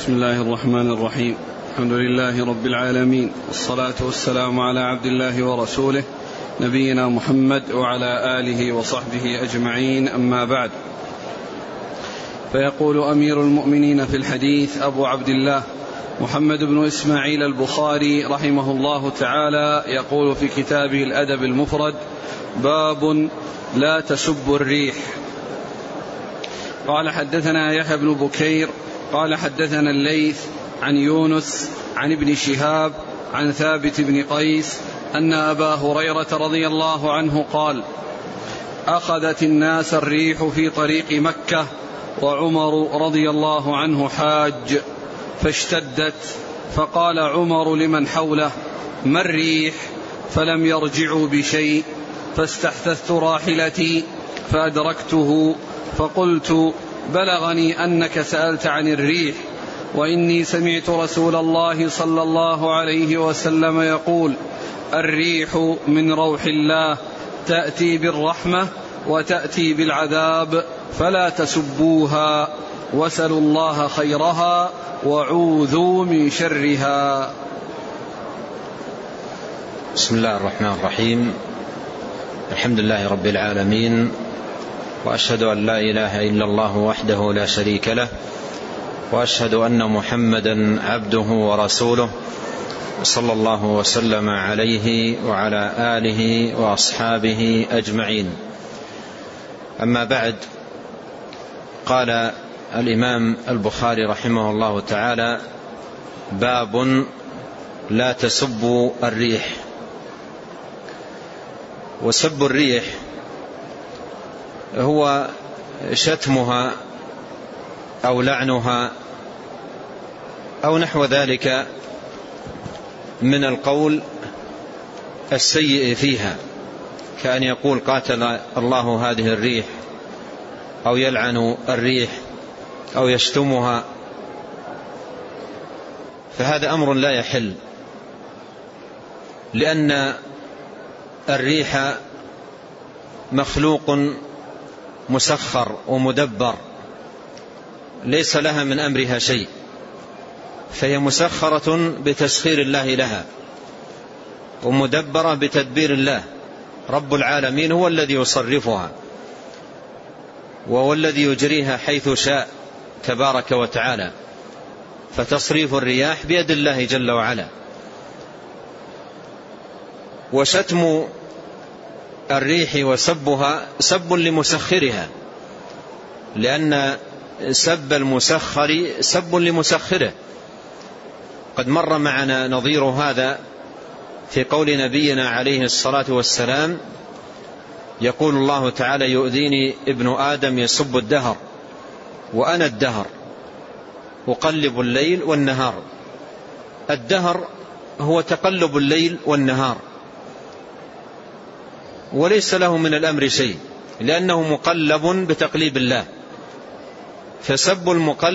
بسم الله الرحمن الرحيم. الحمد لله رب العالمين، والصلاة والسلام على عبد الله ورسوله نبينا محمد وعلى آله وصحبه أجمعين، أما بعد. فيقول أمير المؤمنين في الحديث أبو عبد الله محمد بن إسماعيل البخاري رحمه الله تعالى، يقول في كتابه الأدب المفرد: باب لا تسب الريح. قال: حدثنا يحيى بن بكير قال حدثنا الليث عن يونس عن ابن شهاب عن ثابت بن قيس أن أبا هريرة رضي الله عنه قال: أخذت الناس الريح في طريق مكة وعمر رضي الله عنه حاج، فاشتدت، فقال عمر لمن حوله: ما الريح؟ فلم يرجعوا بشيء، فاستحثثت راحلتي فأدركته، فقلت: بلغني أنك سألت عن الريح، وإني سمعت رسول الله صلى الله عليه وسلم يقول: الريح من روح الله، تأتي بالرحمة وتأتي بالعذاب، فلا تسبوها، واسألوا الله خيرها وعوذوا من شرها. بسم الله الرحمن الرحيم. الحمد لله رب العالمين، وأشهد أن لا إله إلا الله وحده لا شريك له، وأشهد أن محمدا عبده ورسوله، صلى الله وسلم عليه وعلى آله وأصحابه أجمعين. أما بعد، قال الإمام البخاري رحمه الله تعالى: باب لا تسبوا الريح. وسب الريح هو شتمها أو لعنها أو نحو ذلك من القول السيء فيها، كأن يقول: قاتل الله هذه الريح، أو يلعن الريح، أو يشتمها. فهذا أمر لا يحل، لأن الريح مخلوق مسخر ومدبر، ليس لها من أمرها شيء، فهي مسخرة بتسخير الله لها، ومدبرة بتدبير الله. رب العالمين هو الذي يصرفها، وهو الذي يجريها حيث شاء تبارك وتعالى، فتصريف الرياح بيد الله جل وعلا. وشتم الريح وسبها سب لمسخرها، لأن سب المسخر سب لمسخره. قد مر معنا نظير هذا في قول نبينا عليه الصلاة والسلام: يقول الله تعالى: يؤذيني ابن آدم يسب الدهر، وأنا الدهر أقلب الليل والنهار. الدهر هو تقلب الليل والنهار، وليس له من الأمر شيء، لأنه مقلب بتقليب الله. فسب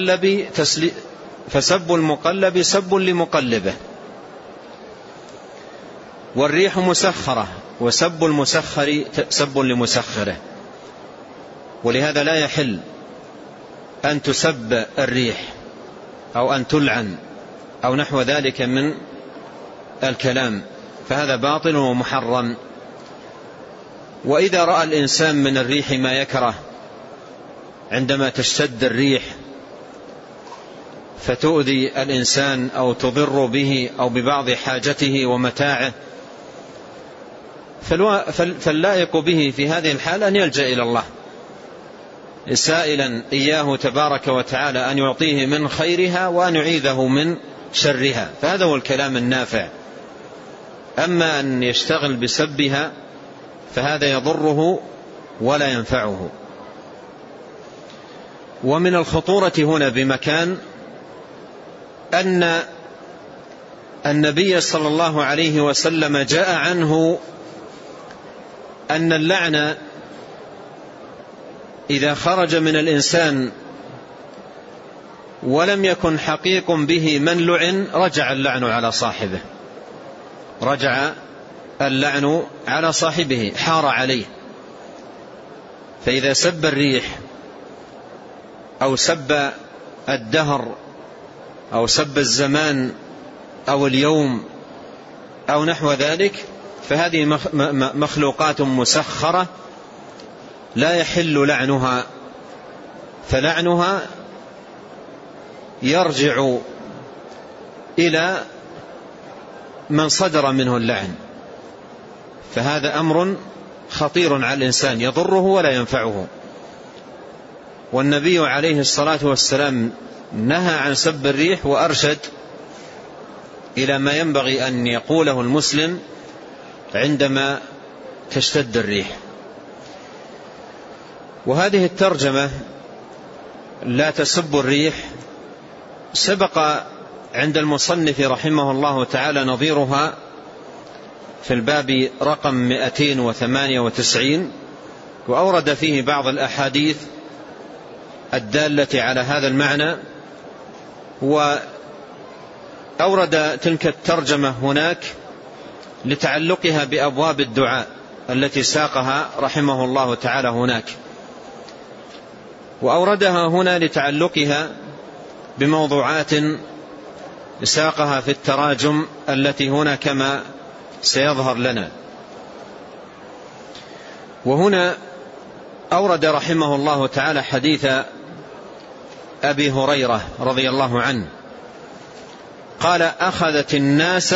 المقلب سب لمقلبه. والريح مسخرة، وسب المسخر سب لمسخره. ولهذا لا يحل أن تسب الريح أو أن تلعن أو نحو ذلك من الكلام، فهذا باطل ومحرم. وإذا رأى الإنسان من الريح ما يكره، عندما تشتد الريح فتؤذي الإنسان أو تضر به أو ببعض حاجته ومتاعه، فاللائق به في هذه الحالة أن يلجأ إلى الله، سائلا إياه تبارك وتعالى أن يعطيه من خيرها وأن يعيذه من شرها، فهذا هو الكلام النافع. أما أن يشتغل بسبها فهذا يضره ولا ينفعه. ومن الخطورة هنا بمكان أن النبي صلى الله عليه وسلم جاء عنه أن اللعن إذا خرج من الإنسان ولم يكن حقيق به من لعن، رجع اللعن على صاحبه، رجع اللعن على صاحبه، حار عليه. فإذا سب الريح أو سب الدهر أو سب الزمان أو اليوم أو نحو ذلك، فهذه مخلوقات مسخرة لا يحل لعنها، فلعنها يرجع إلى من صدر منه اللعن، فهذا أمر خطير على الإنسان يضره ولا ينفعه. والنبي عليه الصلاة والسلام نهى عن سب الريح وأرشد إلى ما ينبغي أن يقوله المسلم عندما تشتد الريح. وهذه الترجمة لا تسب الريح سبق عند المصنف رحمه الله تعالى نظيرها في الباب رقم 298، وأورد فيه بعض الأحاديث الدالة على هذا المعنى، وأورد تلك الترجمة هناك لتعلقها بأبواب الدعاء التي ساقها رحمه الله تعالى هناك، وأوردها هنا لتعلقها بموضوعات ساقها في التراجم التي هنا كما سيظهر لنا. وهنا أورد رحمه الله تعالى حديث أبي هريرة رضي الله عنه قال: أخذت الناس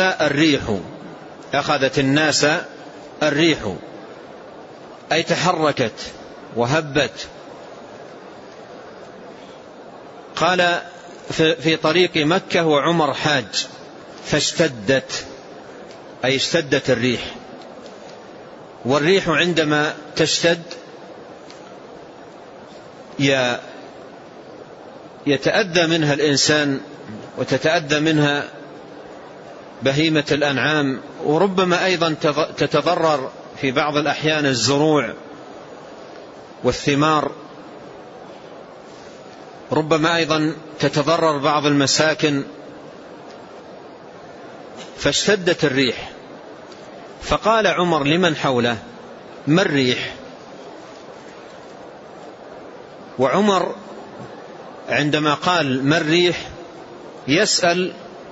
الريح، أي تحركت وهبت. قال: في طريق مكة وعمر حاج، فاشتدت، أي اشتدت الريح. والريح عندما تشتد يتأذى منها الإنسان وتتأذى منها بهيمة الأنعام، وربما أيضا تتضرر في بعض الأحيان الزروع والثمار، ربما أيضا تتضرر بعض المساكن. فاشتدت الريح، فقال عمر لمن حوله: ما الريح؟ وعمر عندما قال ما الريح يسأل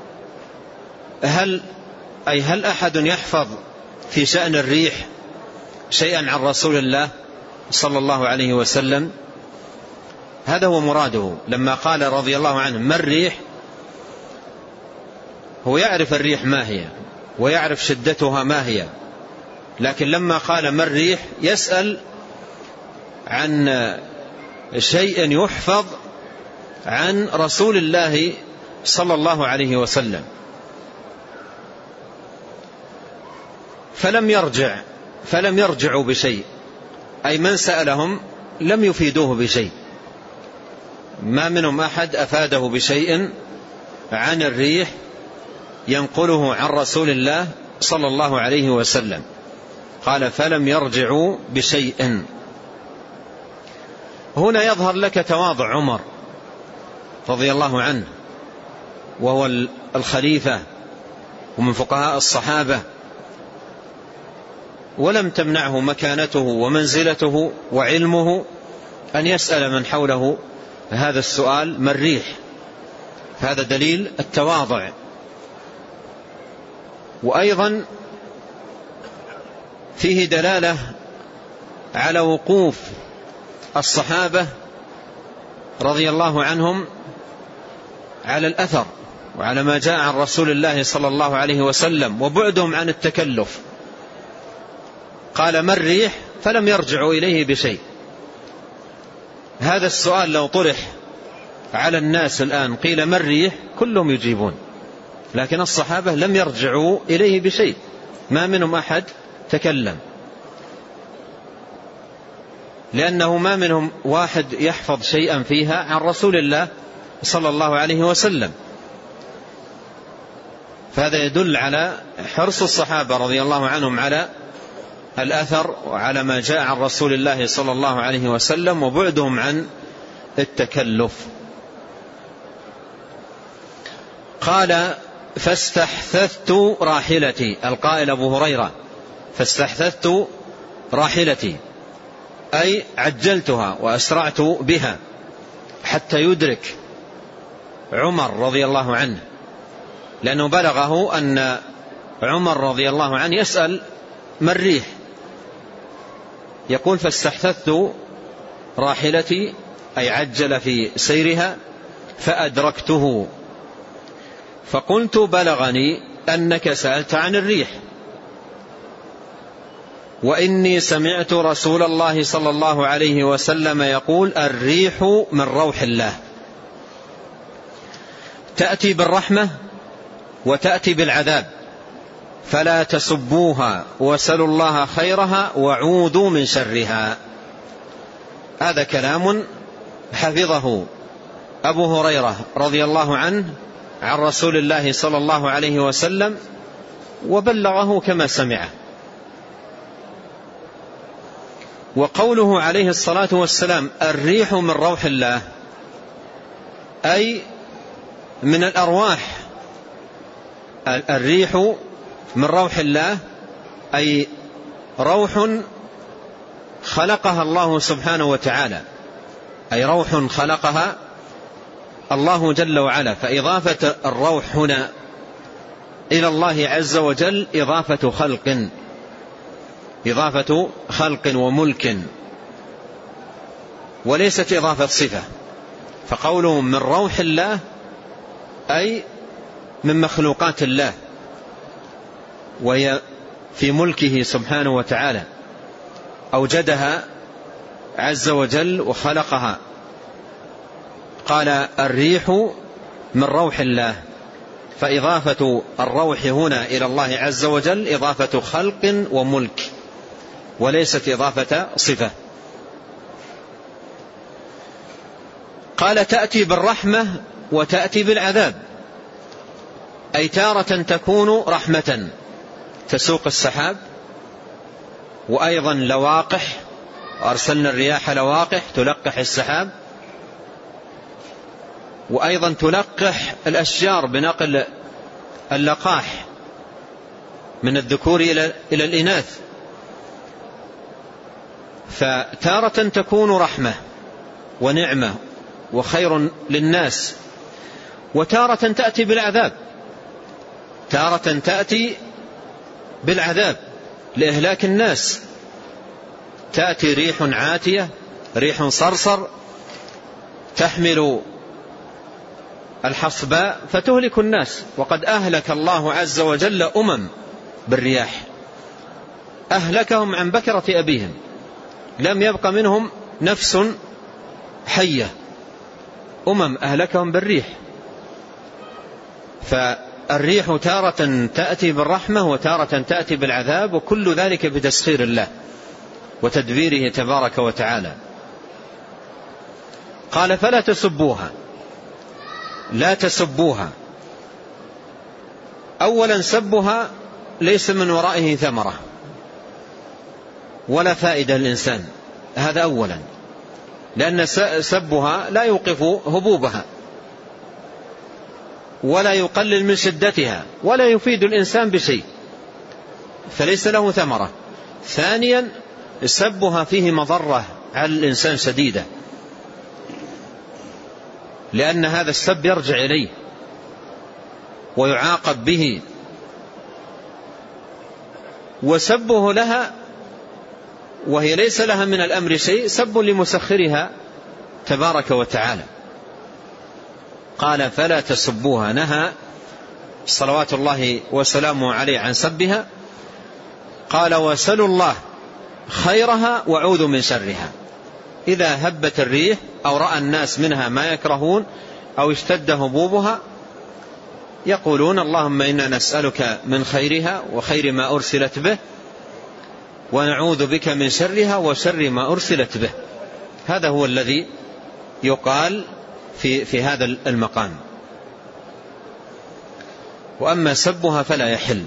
هل أحد يحفظ في شأن الريح شيئا عن رسول الله صلى الله عليه وسلم؟ هذا هو مراده لما قال رضي الله عنه ما الريح. هو يعرف الريح ما هي ويعرف شدتها ما هي، لكن لما قال ما الريح يسأل عن شيء يحفظ عن رسول الله صلى الله عليه وسلم. فلم يرجعوا بشيء، أي من سألهم لم يفيدوه بشيء، ما منهم أحد أفاده بشيء عن الريح ينقله عن رسول الله صلى الله عليه وسلم. قال: فلم يرجعوا بشيء. هنا يظهر لك تواضع عمر رضي الله عنه، وهو الخليفة ومن فقهاء الصحابة، ولم تمنعه مكانته ومنزلته وعلمه أن يسأل من حوله هذا السؤال ما الريح. هذا دليل التواضع. وأيضا فيه دلالة على وقوف الصحابة رضي الله عنهم على الأثر وعلى ما جاء عن رسول الله صلى الله عليه وسلم، وبعدهم عن التكلف. قال ما الريح فلم يرجعوا إليه بشيء. هذا السؤال لو طرح على الناس الآن قيل ما الريح كلهم يجيبون، لكن الصحابة لم يرجعوا إليه بشيء، ما منهم أحد تكلم، لأنه ما منهم واحد يحفظ شيئا فيها عن رسول الله صلى الله عليه وسلم. فهذا يدل على حرص الصحابة رضي الله عنهم على الأثر وعلى ما جاء عن رسول الله صلى الله عليه وسلم، وبعدهم عن التكلف. قال: فاستحثثت راحلتي، القائل أبو هريرة، فاستحثثت راحلتي أي عجلتها وأسرعت بها حتى يدرك عمر رضي الله عنه، لأنه بلغه أن عمر رضي الله عنه يسأل ما الريح، يقول فاستحثثت راحلتي، أي عجل في سيرها، فأدركته فقلت بلغني أنك سألت عن الريح، وإني سمعت رسول الله صلى الله عليه وسلم يقول الريح من روح الله، تأتي بالرحمة وتأتي بالعذاب، فلا تسبوها وسلوا الله خيرها وعوذوا من شرها. هذا كلام حفظه أبو هريرة رضي الله عنه عن رسول الله صلى الله عليه وسلم، وبلغه كما سمعه. وقوله عليه الصلاة والسلام الريح من روح الله، أي من الأرواح. الريح من روح الله أي روح خلقها الله سبحانه وتعالى، أي روح خلقها الله جل وعلا. فإضافة الروح هنا إلى الله عز وجل إضافة خلق وملك، وليست إضافة صفة. فقوله من روح الله أي من مخلوقات الله، وهي في ملكه سبحانه وتعالى، أوجدها عز وجل وخلقها. قال الريح من روح الله، فإضافة الروح هنا إلى الله عز وجل إضافة خلق وملك، وليست إضافة صفة. قال تأتي بالرحمة وتأتي بالعذاب، أي تارة تكون رحمة تسوق السحاب، وأيضا لواقح، وأرسلنا الرياح لواقح تلقح السحاب، وأيضا تلقح الأشجار بنقل اللقاح من الذكور إلى الإناث. فتارة تكون رحمة ونعمة وخير للناس، وتارة تأتي بالعذاب، تارة تأتي بالعذاب لإهلاك الناس. تأتي ريح عاتية، ريح صرصر تحمل الحصباء فتهلك الناس، وقد أهلك الله عز وجل بالرياح، أهلكهم عن بكرة أبيهم، لم يبق منهم نفس حية، أهلكهم بالريح. فالريح تارة تأتي بالرحمة وتارة تأتي بالعذاب، وكل ذلك بتسخير الله وتدبيره تبارك وتعالى. قال فلا تسبوها، لا تسبوها. أولا سبها ليس من ورائه ثمرة ولا فائدة للإنسان، هذا أولا، لأن سبها لا يوقف هبوبها ولا يقلل من شدتها ولا يفيد الإنسان بشيء، فليس له ثمرة. ثانيا سبها فيه مضرة على الإنسان شديدة، لأن هذا السب يرجع إليه ويعاقب به. وسبه لها وهي ليس لها من الأمر شيء سب لمسخرها تبارك وتعالى. قال فلا تسبوها، نهى صلوات الله وسلامه عليه عن سبها. قال وسلوا الله خيرها وعوذوا من شرها. إذا هبت الريح أو رأى الناس منها ما يكرهون أو اشتد هبوبها يقولون اللهم إنا نسألك من خيرها وخير ما أرسلت به، ونعوذ بك من شرها وشر ما أرسلت به. هذا هو الذي يقال في هذا المقام. وأما سبها فلا يحل.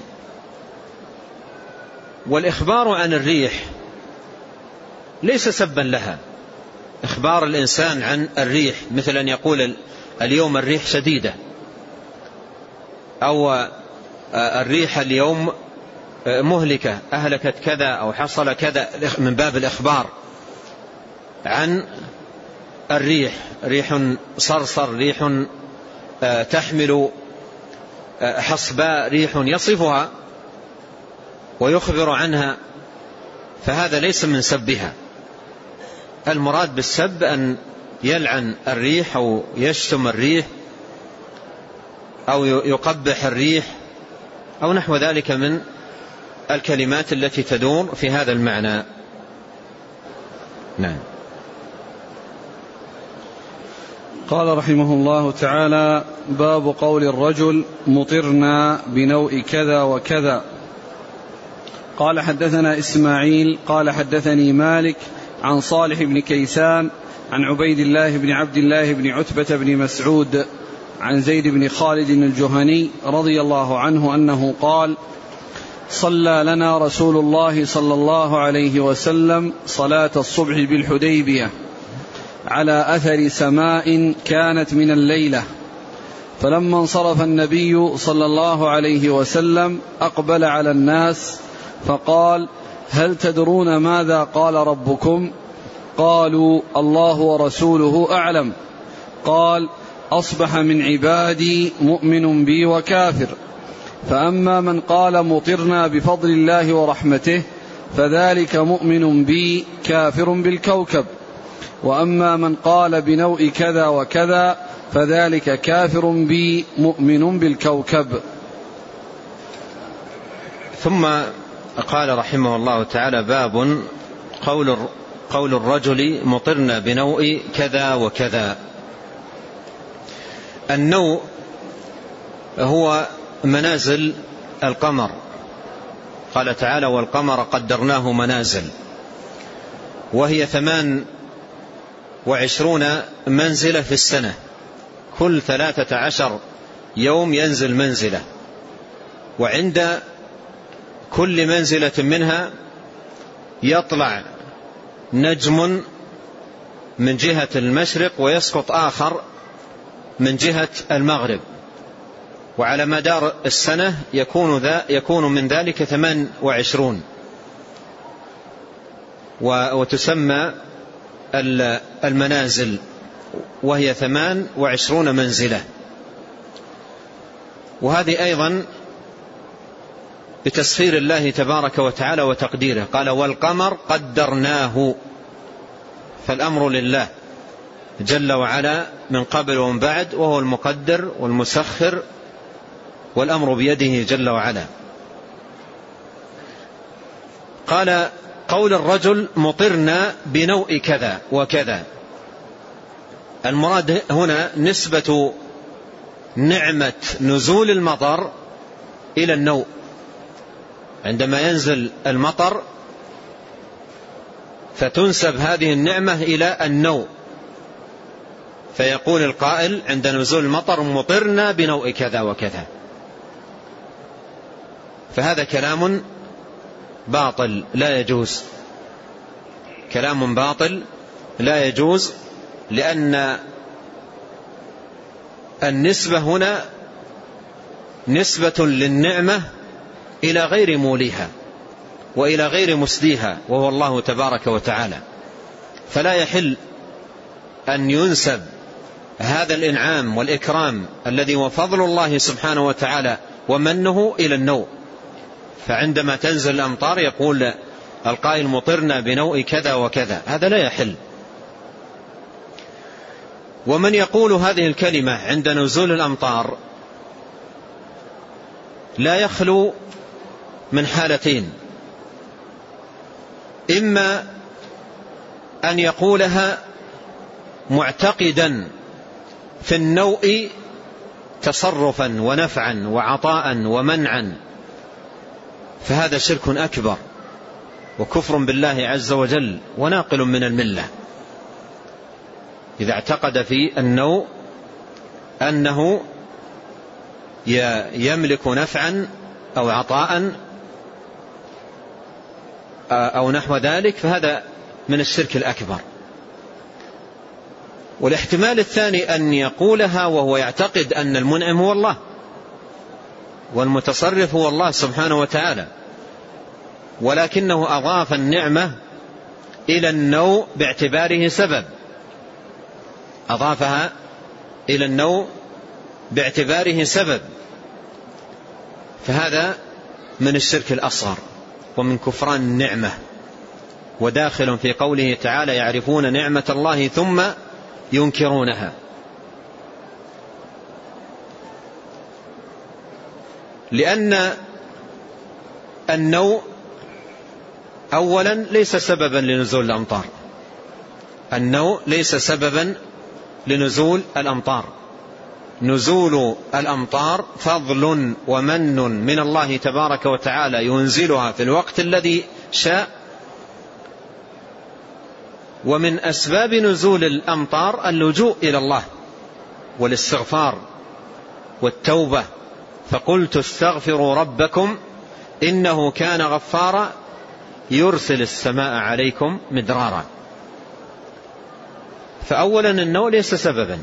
والإخبار عن الريح ليس سبا لها. إخبار الإنسان عن الريح مثل أن يقول اليوم الريح شديدة، أو الريح اليوم مهلكة، أهلكت كذا أو حصل كذا، من باب الإخبار عن الريح، ريح صرصر، ريح تحمل حصباء ريح يصفها ويخبر عنها، فهذا ليس من سبها. المراد بالسب أن يلعن الريح أو يشتم الريح أو يقبح الريح أو نحو ذلك من الكلمات التي تدور في هذا المعنى. نعم. قال رحمه الله تعالى: باب قول الرجل مطرنا بنوء كذا وكذا. قال: حدثنا إسماعيل قال حدثني مالك عن صالح بن كيسان عن عبيد الله بن عبد الله بن عتبة بن مسعود عن زيد بن خالد الجهني رضي الله عنه أنه قال: صلى لنا رسول الله صلى الله عليه وسلم صلاة الصبح بالحديبية على أثر سماء كانت من الليلة، فلما انصرف النبي صلى الله عليه وسلم أقبل على الناس فقال: هل تدرون ماذا قال ربكم؟ قالوا: الله ورسوله أعلم. قال: أصبح من عبادي مؤمن بي وكافر، فأما من قال مطرنا بفضل الله ورحمته فذلك مؤمن بي كافر بالكوكب، وأما من قال بنوء كذا وكذا فذلك كافر بي مؤمن بالكوكب. ثم قال رحمه الله تعالى: باب قول الرجل مطرنا بنوء كذا وكذا. النوء هو منازل القمر، قال تعالى: والقمر قدرناه منازل، وهي 28 منزلة في السنة، كل 13 يوم ينزل منزلة، وعند كل منزلة منها يطلع نجم من جهة المشرق ويسقط آخر من جهة المغرب، وعلى مدار السنة يكون من ذلك 28، وتسمى المنازل، وهي 28 منزلة. وهذه أيضا بتسخير الله تبارك وتعالى وتقديره، قال: والقمر قدرناه، فالأمر لله جل وعلا من قبل ومن بعد، وهو المقدر والمسخر، والأمر بيده جل وعلا. قال: قول الرجل مطرنا بنوء كذا وكذا، المراد هنا نسبة نعمة نزول المطر إلى النوء. عندما ينزل المطر فتنسب هذه النعمة إلى النوء، فيقول القائل عند نزول المطر: مطرنا بنوء كذا وكذا. فهذا كلام باطل لا يجوز، كلام باطل لا يجوز، لأن النسبة هنا نسبة للنعمة إلى غير موليها وإلى غير مسديها، وهو الله تبارك وتعالى، فلا يحل أن ينسب هذا الإنعام والإكرام الذي هو فضل الله سبحانه وتعالى ومنه إلى النوء. فعندما تنزل الأمطار يقول القائل: مطرنا بنوء كذا وكذا، هذا لا يحل. ومن يقول هذه الكلمة عند نزول الأمطار لا يخلو من حالتين: إما أن يقولها معتقدا في النوء تصرفا ونفعا وعطاء ومنعا، فهذا شرك أكبر وكفر بالله عز وجل وناقل من الملة، إذا اعتقد في النوء أنه يملك نفعا أو عطاء أو نحو ذلك، فهذا من الشرك الأكبر. والاحتمال الثاني أن يقولها وهو يعتقد أن المنعم هو الله والمتصرف هو الله سبحانه وتعالى، ولكنه أضاف النعمة إلى النوء باعتباره سبب، أضافها إلى النوء باعتباره سبب، فهذا من الشرك الأصغر ومن كفران النعمة، وداخل في قوله تعالى يعرفون نعمة الله ثم ينكرونها. لأن النوء أولا ليس سببا لنزول الأمطار، النوء ليس سببا لنزول الأمطار. نزول الأمطار فضل ومن من الله تبارك وتعالى ينزلها في الوقت الذي شاء. ومن أسباب نزول الأمطار اللجوء إلى الله والاستغفار والتوبة، فقلت استغفروا ربكم إنه كان غفارا يرسل السماء عليكم مدرارا. فأولا النوء ليس سببا.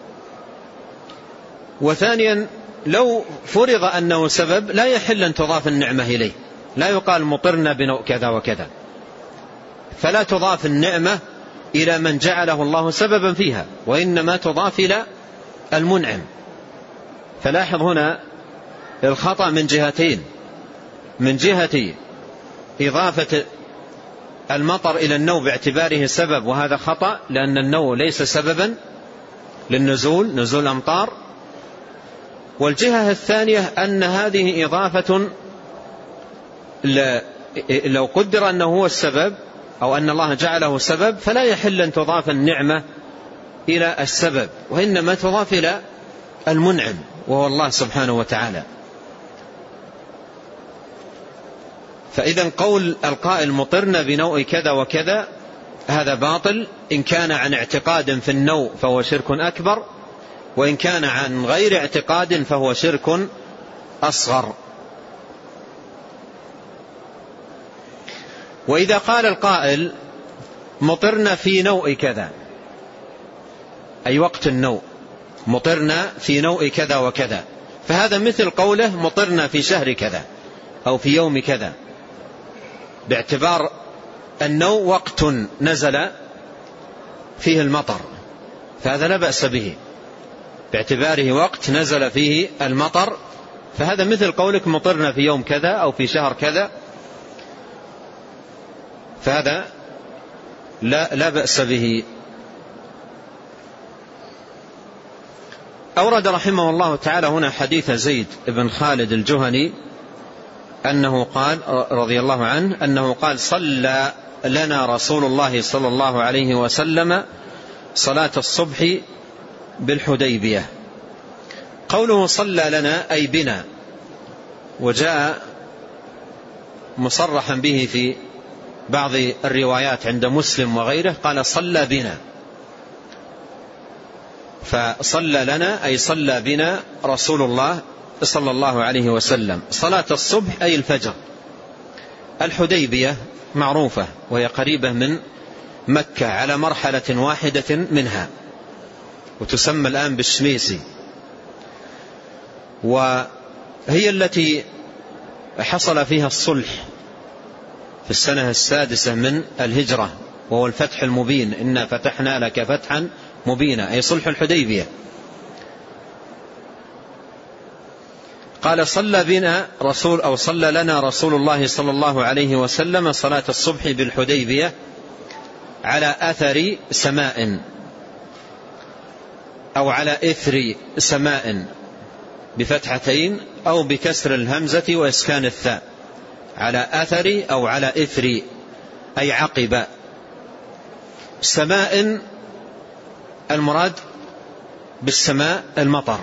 وثانيا لو فرض أنه سبب لا يحل أن تضاف النعمة إليه، لا يقال مطرنا بنوء كذا وكذا، فلا تضاف النعمة إلى من جعله الله سببا فيها، وإنما تضاف إلى المنعم. فلاحظ هنا الخطأ من جهتين: من جهة إضافة المطر إلى النوء باعتباره سبب، وهذا خطأ لأن النوء ليس سببا للنزول، نزول الأمطار. والجهة الثانية أن هذه إضافة لو قدر أنه هو السبب أو أن الله جعله سبب فلا يحل أن تضاف النعمة إلى السبب، وإنما تضاف إلى المنعم وهو الله سبحانه وتعالى. فإذا قول القائل مطرنا بنوء كذا وكذا هذا باطل، إن كان عن اعتقاد في النوء فهو شرك أكبر، وإن كان عن غير اعتقاد فهو شرك أصغر. وإذا قال القائل مطرنا في نوء كذا، أي وقت النوء، مطرنا في نوء كذا وكذا، فهذا مثل قوله مطرنا في شهر كذا أو في يوم كذا، باعتبار النوء وقت نزل فيه المطر، فهذا لا بأس به باعتباره وقت نزل فيه المطر، فهذا مثل قولك مطرنا في يوم كذا أو في شهر كذا، فهذا لا بأس به. أورد رحمه الله تعالى هنا حديث زيد بن خالد الجهني أنه قال رضي الله عنه أنه قال صلى لنا رسول الله صلى الله عليه وسلم صلاة الصبح بالحديبية. قوله صلى لنا أي بنا، وجاء مصرحا به في بعض الروايات عند مسلم وغيره قال صلى بنا، فصلى لنا أي صلى بنا رسول الله صلى الله عليه وسلم صلاة الصبح أي الفجر. الحديبية معروفة وهي قريبة من مكة على مرحلة واحدة منها، وتسمى الآن بالشميسي، وهي التي حصل فيها الصلح في السنة 6 من الهجرة، وهو الفتح المبين، إنا فتحنا لك فتحا مبينا، أي صلح الحديبية. قال صلى بنا رسول أو صلى لنا رسول الله صلى الله عليه وسلم صلاة الصبح بالحديبية على أثر سماء أو على إثر سماء بفتحتين أو بكسر الهمزة وإسكان الثاء، على أثر أو على إثر أي عقب. سماء المراد بالسماء المطر،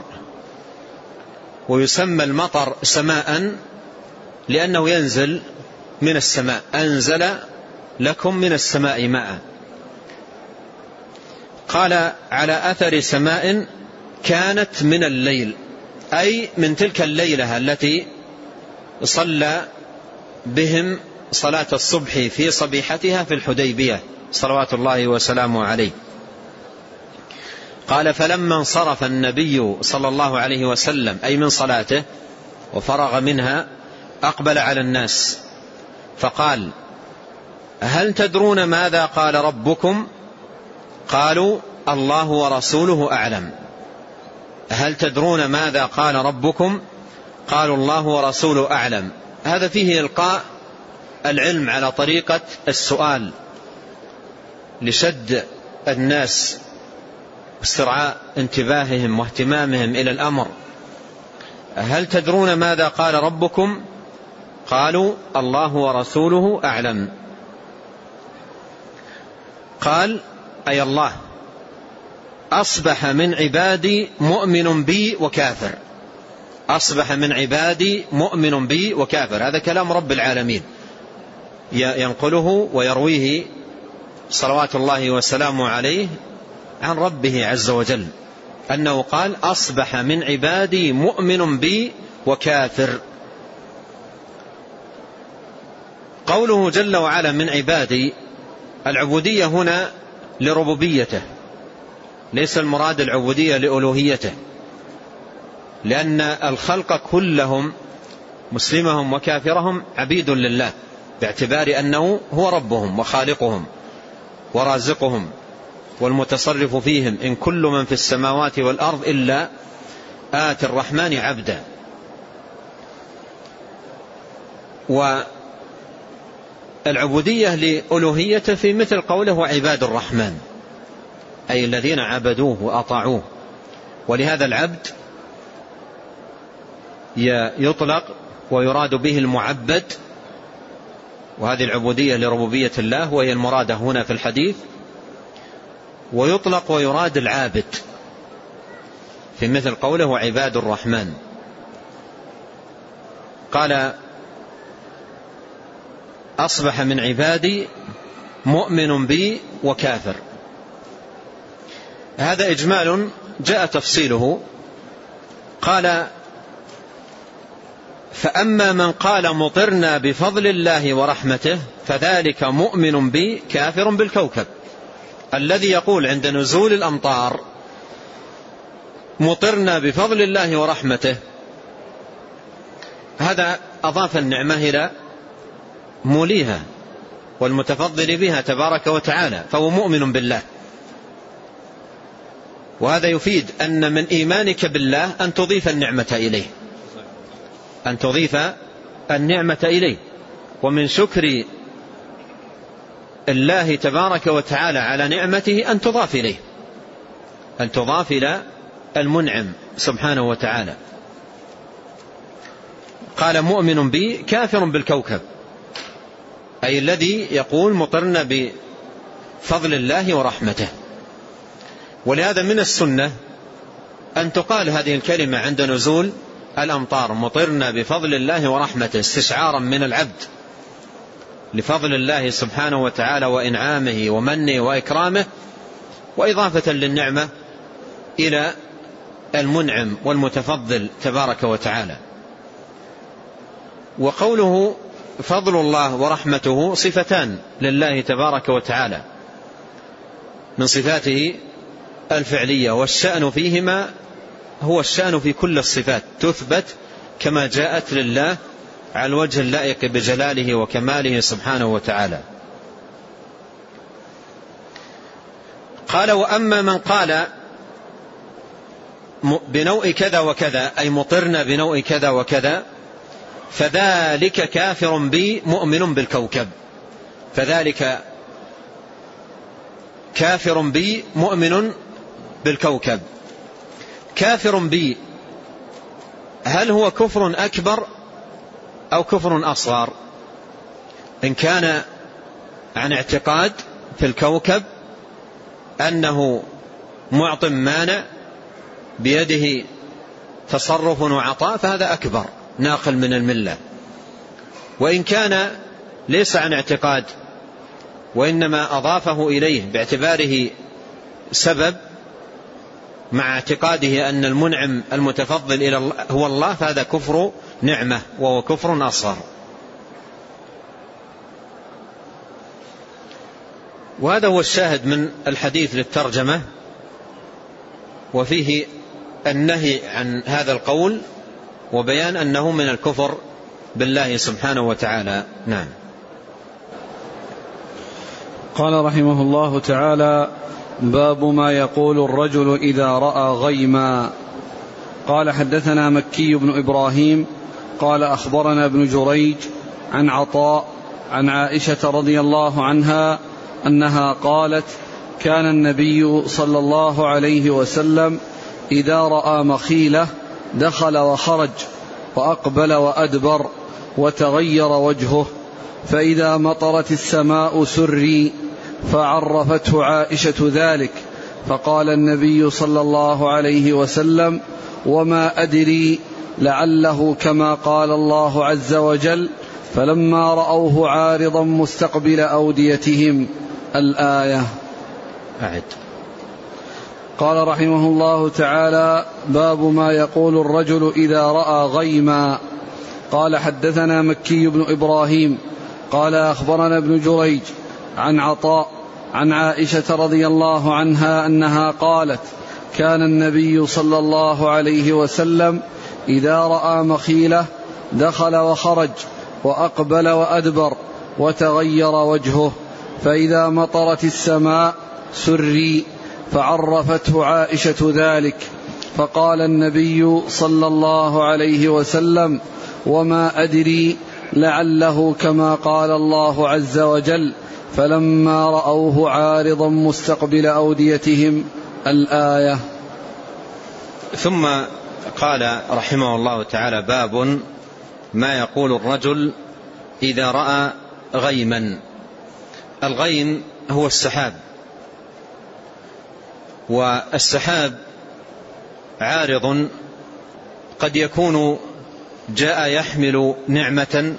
ويسمى المطر سماء لأنه ينزل من السماء، أنزل لكم من السماء ماء. قال على أثر سماء كانت من الليل، أي من تلك الليلة التي صلى بهم صلاة الصبح في صبيحتها في الحديبية صلوات الله وسلامه عليه. قال فلما انصرف النبي صلى الله عليه وسلم أي من صلاته وفرغ منها أقبل على الناس فقال هل تدرون ماذا قال ربكم؟ قالوا الله ورسوله أعلم. هل تدرون ماذا قال ربكم؟ قالوا الله ورسوله أعلم. هذا فيه إلقاء العلم على طريقة السؤال لشد الناس واسترعاء انتباههم واهتمامهم إلى الأمر. هل تدرون ماذا قال ربكم؟ قالوا الله ورسوله أعلم. قال أي الله أصبح من عبادي مؤمن بي وكافر. أصبح من عبادي مؤمن بي وكافر. هذا كلام رب العالمين ينقله ويرويه صلوات الله وسلامه عليه عن ربه عز وجل، أنه قال أصبح من عبادي مؤمن بي وكافر. قوله جل وعلا من عبادي، العبودية هنا لربوبيته، ليس المراد العبودية لألوهيته، لأن الخلق كلهم مسلمهم وكافرهم عبيد لله، باعتبار أنه هو ربهم وخالقهم ورازقهم والمتصرف فيهم. إن كل من في السماوات والأرض إلا آتي الرحمن عبدا. والعبودية لألوهيته في مثل قوله وعباد الرحمن، أي الذين عبدوه وأطاعوه. ولهذا العبد يطلق ويراد به المعبد، وهذه العبودية لربوبية الله وهي المرادة هنا في الحديث. ويطلق ويراد العابد في مثل قوله وعباد الرحمن. قال أصبح من عبادي مؤمن بي وكافر. هذا إجمال جاء تفصيله. قال فأما من قال مطرنا بفضل الله ورحمته فذلك مؤمن بي كافر بالكوكب. الذي يقول عند نزول الأمطار مطرنا بفضل الله ورحمته، هذا أضاف النعمة إلى موليها والمتفضل بها تبارك وتعالى، فهو مؤمن بالله. وهذا يفيد أن من إيمانك بالله أن تضيف النعمة إليه، أن تضيف النعمة إليه. ومن شكر الله تبارك وتعالى على نعمته أن تضاف إليه، أن تضاف إلى المنعم سبحانه وتعالى. قال مؤمن بي كافر بالكوكب، أي الذي يقول مطرنا بفضل الله ورحمته. ولهذا من السنة أن تقال هذه الكلمة عند نزول الأمطار، مطرنا بفضل الله ورحمته، استشعارا من العبد لفضل الله سبحانه وتعالى وإنعامه ومنه وإكرامه، وإضافة للنعمة إلى المنعم والمتفضل تبارك وتعالى. وقوله فضل الله ورحمته صفتان لله تبارك وتعالى من صفاته الفعلية، والشأن فيهما هو الشأن في كل الصفات، تثبت كما جاءت لله على الوجه اللائق بجلاله وكماله سبحانه وتعالى. قال وأما من قال بنوع كذا وكذا، أي مطرنا بنوع كذا وكذا، فذلك كافر بي مؤمن بالكوكب. فذلك كافر بي مؤمن بالكوكب. كافر بي هل هو كفر أكبر أو كفر أصغر؟ إن كان عن اعتقاد في الكوكب أنه معط مانع بيده تصرف وعطاء فهذا أكبر ناقل من الملة. وإن كان ليس عن اعتقاد وإنما أضافه إليه باعتباره سبب مع اعتقاده أن المنعم المتفضل إلى الله هو الله، فهذا كفر نعمة وهو كفر أصغر. وهذا هو الشاهد من الحديث للترجمة، وفيه النهي عن هذا القول وبيان أنه من الكفر بالله سبحانه وتعالى. نعم. قال رحمه الله تعالى: باب ما يقول الرجل إذا رأى غيما. قال حدثنا مكي بن إبراهيم قال أخبرنا ابن جريج عن عطاء عن عائشة رضي الله عنها أنها قالت كان النبي صلى الله عليه وسلم إذا رأى مخيلة دخل وخرج وأقبل وأدبر وتغير وجهه، فإذا مطرت السماء سري، فعرفته عائشة ذلك، فقال النبي صلى الله عليه وسلم وما أدري لعله كما قال الله عز وجل، فلما رأوه عارضا مستقبل أوديتهم. الآية. قال رحمه الله تعالى باب ما يقول الرجل إذا رأى غيما. قال حدثنا مكي بن إبراهيم قال أخبرنا ابن جريج عن عطاء عن عائشة رضي الله عنها أنها قالت كان النبي صلى الله عليه وسلم إذا رأى مخيلة دخل وخرج وأقبل وأدبر وتغير وجهه، فإذا مطرت السماء سري، فعرفته عائشة ذلك، فقال النبي صلى الله عليه وسلم وما أدري لعله كما قال الله عز وجل، فلما رأوه عارضا مستقبل أوديتهم. الآية. ثم قال رحمه الله تعالى باب ما يقول الرجل إذا رأى غيما. الغيم هو السحاب، والسحاب عارض قد يكون جاء يحمل نعمة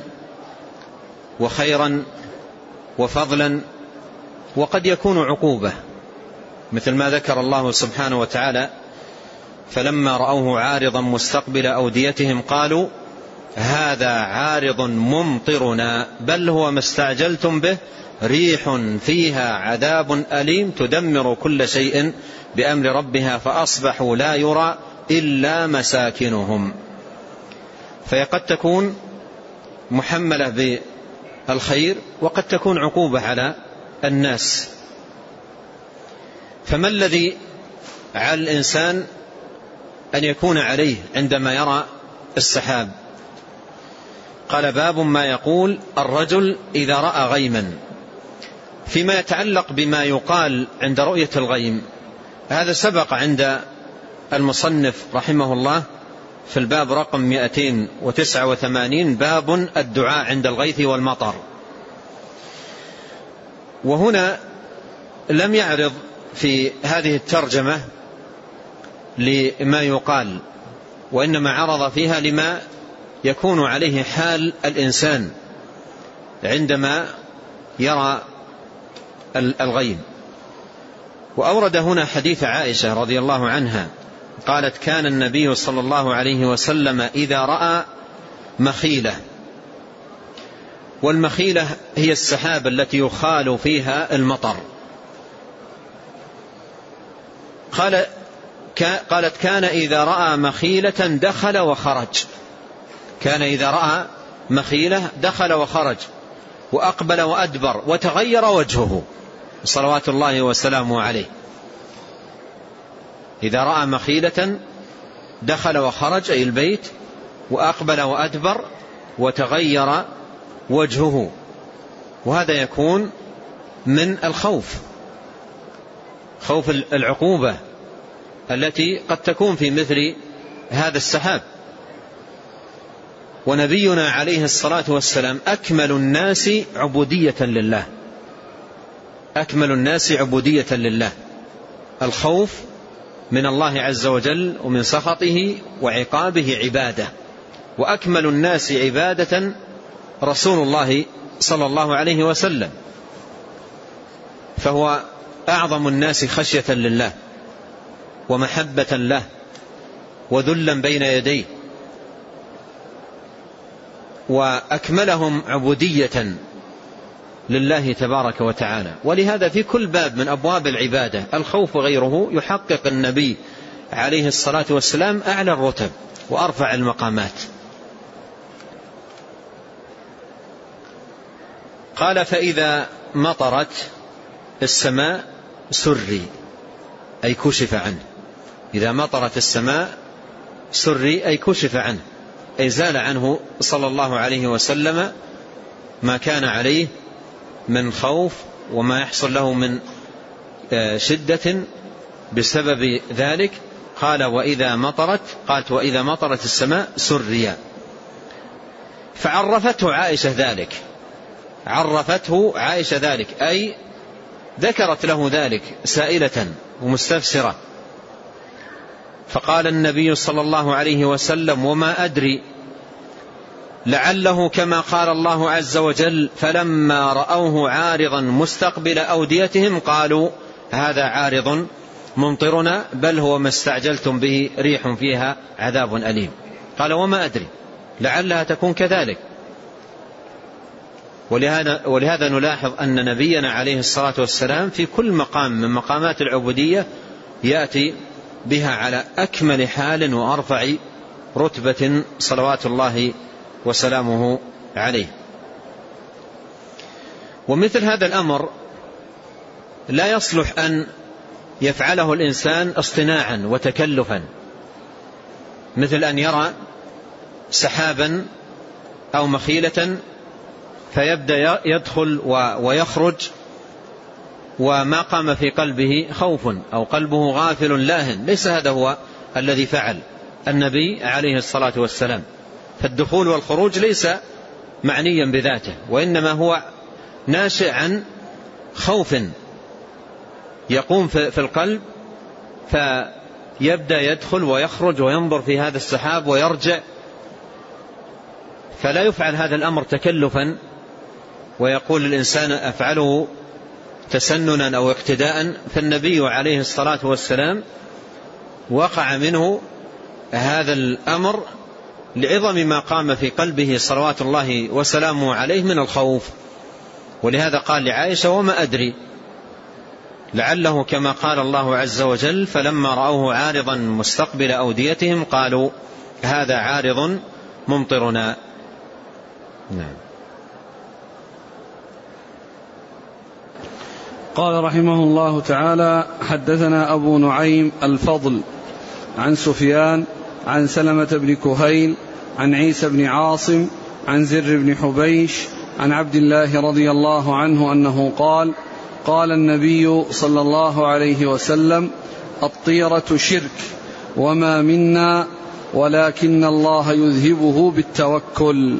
وخيرا وفضلا، وقد يكون عقوبة، مثل ما ذكر الله سبحانه وتعالى فلما رأوه عارضا مستقبل أوديتهم قالوا هذا عارض ممطرنا بل هو ما استعجلتم به ريح فيها عذاب أليم تدمر كل شيء بأمر ربها فأصبحوا لا يرى إلا مساكنهم. فقد تكون محملة بالخير وقد تكون عقوبة على الناس. فما الذي على الإنسان أن يكون عليه عندما يرى السحاب؟ قال باب ما يقول الرجل إذا رأى غيما. فيما يتعلق بما يقال عند رؤية الغيم، هذا سبق عند المصنف رحمه الله في الباب رقم 289 باب الدعاء عند الغيث والمطر. وهنا لم يعرض في هذه الترجمة لما يقال، وإنما عرض فيها لما يكون عليه حال الإنسان عندما يرى الغيم. وأورد هنا حديث عائشة رضي الله عنها قالت كان النبي صلى الله عليه وسلم إذا رأى مخيلة، والمخيلة هي السحاب التي يخال فيها المطر. قالت كان إذا رأى مخيلة دخل وخرج، كان إذا رأى مخيلة دخل وخرج وأقبل وأدبر وتغير وجهه صلوات الله وسلامه عليه. إذا رأى مخيلة دخل وخرج أي البيت وأقبل وأدبر وتغير وجهه، وهذا يكون من الخوف، خوف العقوبة التي قد تكون في مثل هذا السحاب. ونبينا عليه الصلاة والسلام أكمل الناس عبودية لله، أكمل الناس عبودية لله، الخوف من الله عز وجل ومن سخطه وعقابه عبادة، وأكمل الناس عبادة رسول الله صلى الله عليه وسلم، فهو أعظم الناس خشية لله ومحبة له وذلا بين يديه، وأكملهم عبودية لله تبارك وتعالى. ولهذا في كل باب من أبواب العبادة الخوف غيره يحقق النبي عليه الصلاة والسلام أعلى الرتب وأرفع المقامات. قال فإذا مطرت السماء سري أي كشف عنه. إذا مطرت السماء سري أي كشف عنه، أي زال عنه صلى الله عليه وسلم ما كان عليه من خوف وما يحصل له من شدة بسبب ذلك. قال وإذا مطرت، قالت وإذا مطرت السماء سريا. فعرفته عائشة ذلك، عرفته عائشة ذلك، أي ذكرت له ذلك سائلة ومستفسرة. فقال النبي صلى الله عليه وسلم وما أدري لعله كما قال الله عز وجل فلما رأوه عارضا مستقبل أوديتهم قالوا هذا عارض ممطرنا بل هو ما استعجلتم به ريح فيها عذاب أليم. قال وما أدري، لعلها تكون كذلك. ولهذا نلاحظ أن نبينا عليه الصلاة والسلام في كل مقام من مقامات العبودية يأتي بها على أكمل حال وأرفع رتبة صلوات الله وسلامه عليه. ومثل هذا الأمر لا يصلح أن يفعله الإنسان اصطناعا وتكلفا، مثل أن يرى سحابا أو مخيلة فيبدأ يدخل ويخرج وما قام في قلبه خوف أو قلبه غافل لاهن. ليس هذا هو الذي فعل النبي عليه الصلاة والسلام. فالدخول والخروج ليس معنيا بذاته، وإنما هو ناشئ عن خوف يقوم في القلب، فيبدأ يدخل ويخرج وينظر في هذا السحاب ويرجع. فلا يفعل هذا الأمر تكلفا ويقول الإنسان أفعله تسننا أو اقتداء. فالنبي عليه الصلاة والسلام وقع منه هذا الأمر لعظم ما قام في قلبه صلوات الله وسلامه عليه من الخوف. ولهذا قال لعائشة وما أدري لعله كما قال الله عز وجل فلما رأوه عارضا مستقبل أوديتهم قالوا هذا عارض ممطرنا. نعم. قال رحمه الله تعالى حدثنا أبو نعيم الفضل عن سفيان عن سلمة بن كهيل عن عيسى بن عاصم عن زر بن حبيش عن عبد الله رضي الله عنه أنه قال قال النبي صلى الله عليه وسلم الطيرة شرك وما منا ولكن الله يذهبه بالتوكل.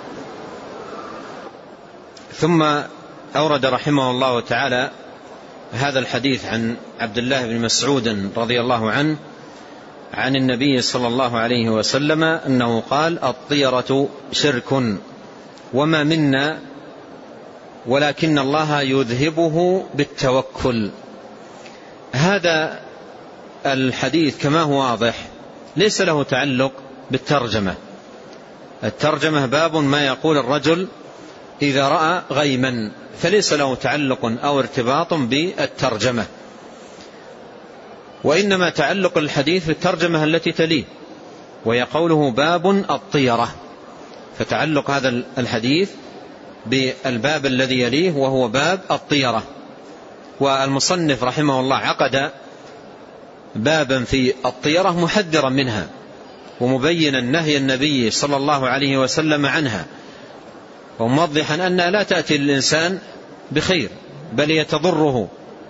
ثم أورد رحمه الله تعالى هذا الحديث عن عبد الله بن مسعود رضي الله عنه عن النبي صلى الله عليه وسلم أنه قال الطيرة شرك وما منا ولكن الله يذهبه بالتوكل. هذا الحديث كما هو واضح ليس له تعلق بالترجمة. الترجمة باب ما يقول الرجل إذا رأى غيما، فليس له تعلق أو ارتباط بالترجمة، وإنما تعلق الحديث بالترجمة التي تليه، وهي قوله باب الطيرة. فتعلق هذا الحديث بالباب الذي يليه وهو باب الطيرة. والمصنف رحمه الله عقد بابا في الطيرة محذرا منها ومبينا نهي النبي صلى الله عليه وسلم عنها، وموضحا أنها لا تأتي للإنسان بخير بل يتضره.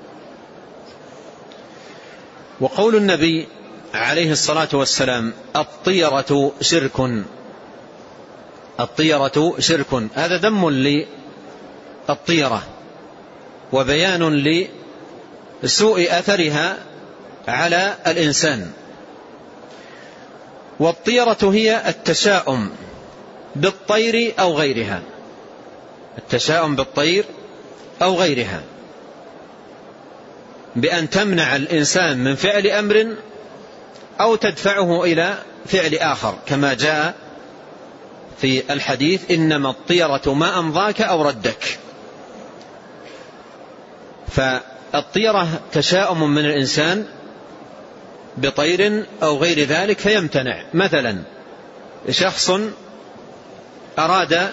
وقول النبي عليه الصلاة والسلام الطيرة شرك، الطيرة شرك، هذا ذم للطيرة وبيان لسوء أثرها على الإنسان. والطيرة هي التشاؤم بالطير أو غيرها، التشاؤم بالطير أو غيرها، بأن تمنع الإنسان من فعل أمر أو تدفعه إلى فعل آخر، كما جاء في الحديث إنما الطيرة ما أمضاك أو ردك. فالطيرة تشاؤم من الإنسان بطير أو غير ذلك فيمتنع. مثلا شخص أراد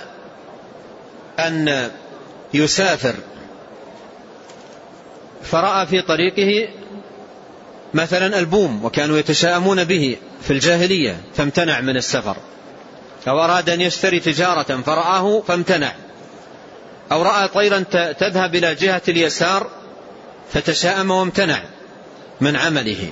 أن يسافر فرأى في طريقه مثلا البوم، وكانوا يتشاءمون به في الجاهلية فامتنع من السفر، أو أراد أن يشتري تجارة فرآه فامتنع، أو رأى طيرا تذهب إلى جهة اليسار فتشاءم وامتنع من عمله،